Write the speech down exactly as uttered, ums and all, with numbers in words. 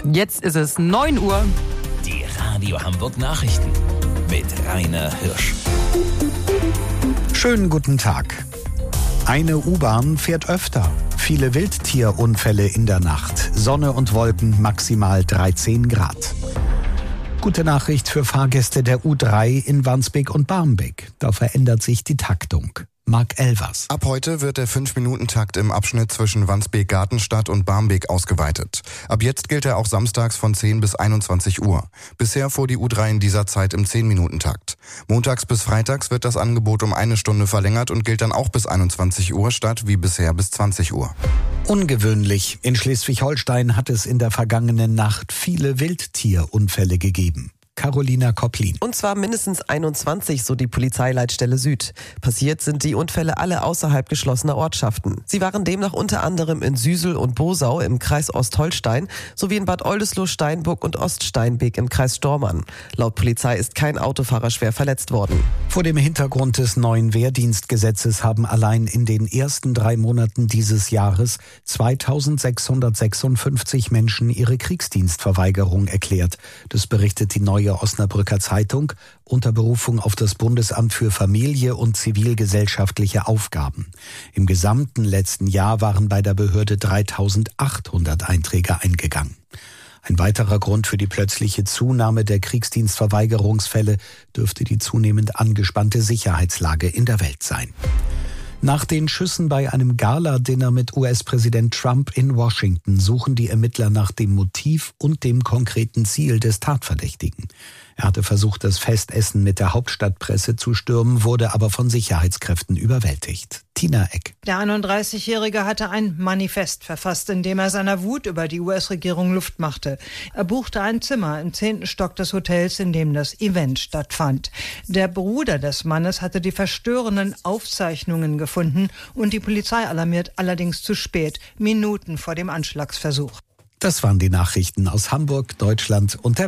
Jetzt ist es neun Uhr. Die Radio Hamburg Nachrichten mit Rainer Hirsch. Schönen guten Tag. Eine U-Bahn fährt öfter. Viele Wildtierunfälle in der Nacht. Sonne und Wolken, maximal dreizehn Grad. Gute Nachricht für Fahrgäste der U drei in Wandsbek und Barmbek. Da verändert sich die Taktung. Marc Elvers. Ab heute wird der fünf Minuten Takt im Abschnitt zwischen Wandsbek-Gartenstadt und Barmbek ausgeweitet. Ab jetzt gilt er auch samstags von zehn bis einundzwanzig Uhr. Bisher fuhr die U drei in dieser Zeit im zehn Minuten Takt. Montags bis freitags wird das Angebot um eine Stunde verlängert und gilt dann auch bis einundzwanzig Uhr statt wie bisher bis zwanzig Uhr. Ungewöhnlich. In Schleswig-Holstein hat es in der vergangenen Nacht viele Wildtierunfälle gegeben. Carolina Kopplin. Und zwar mindestens einundzwanzig, so die Polizeileitstelle Süd. Passiert sind die Unfälle alle außerhalb geschlossener Ortschaften. Sie waren demnach unter anderem in Süsel und Bosau im Kreis Ostholstein sowie in Bad Oldesloe, Steinburg und Oststeinbek im Kreis Stormarn. Laut Polizei ist kein Autofahrer schwer verletzt worden. Vor dem Hintergrund des neuen Wehrdienstgesetzes haben allein in den ersten drei Monaten dieses Jahres zweitausendsechshundertsechsundfünfzig Menschen ihre Kriegsdienstverweigerung erklärt. Das berichtet die neue Osnabrücker Zeitung unter Berufung auf das Bundesamt für Familie und zivilgesellschaftliche Aufgaben. Im gesamten letzten Jahr waren bei der Behörde dreitausendachthundert Einträge eingegangen. Ein weiterer Grund für die plötzliche Zunahme der Kriegsdienstverweigerungsfälle dürfte die zunehmend angespannte Sicherheitslage in der Welt sein. Nach den Schüssen bei einem Gala-Dinner mit U S-Präsident Trump in Washington suchen die Ermittler nach dem Motiv und dem konkreten Ziel des Tatverdächtigen. Er hatte versucht, das Festessen mit der Hauptstadtpresse zu stürmen, wurde aber von Sicherheitskräften überwältigt. Tina Eck. Der einunddreißigjährige hatte ein Manifest verfasst, in dem er seiner Wut über die U S-Regierung Luft machte. Er buchte ein Zimmer im zehnten Stock des Hotels, in dem das Event stattfand. Der Bruder des Mannes hatte die verstörenden Aufzeichnungen gefunden und die Polizei alarmiert allerdings zu spät, Minuten vor dem Anschlagsversuch. Das waren die Nachrichten aus Hamburg, Deutschland und der